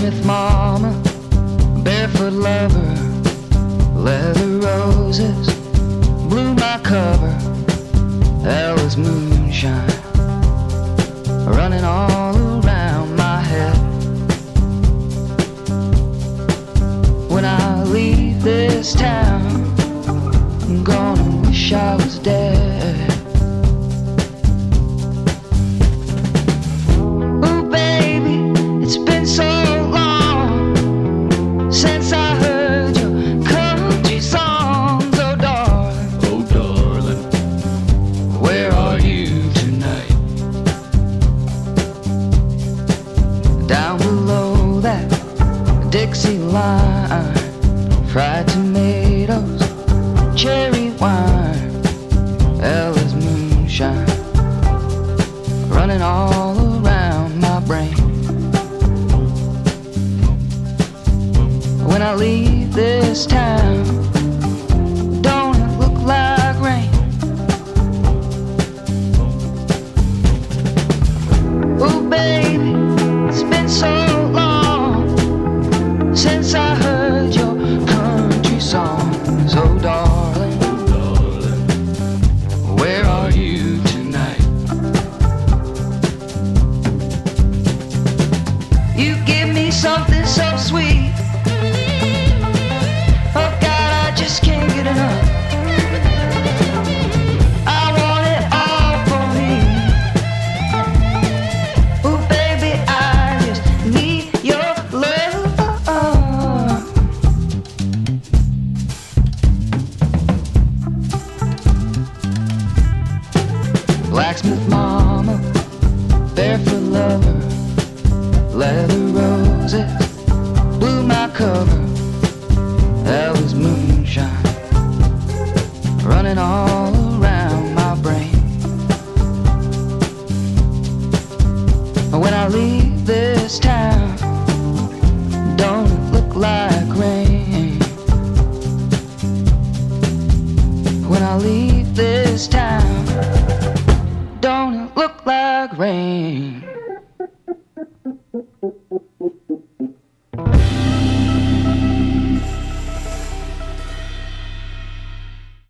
Blacksmith mama, barefoot lover, leather roses, blew my cover. Hell is moonshine, running all around my head. When I leave this town, I'm gonna wish I was dead. Ooh baby, it's been so long since I heard your country songs. Oh darling, where are you tonight? Down below that Dixie line, fried tomatoes, cherry wine, hell is moonshine, running all around my brain. When I leave this town, don't it look like rain? Ooh baby, it's been so long since I heard your country songs. Oh darling, where are you tonight? You give me something so sweet. Oh God, I just can't get enough. I want it all for me. Ooh baby, I just need your love. Blacksmith mama, barefoot lover, leather roses, blew my cover. Hell is moonshine, running all around my brain. When I leave this town, don't it look like rain? When I leave this town, don't it look like rain?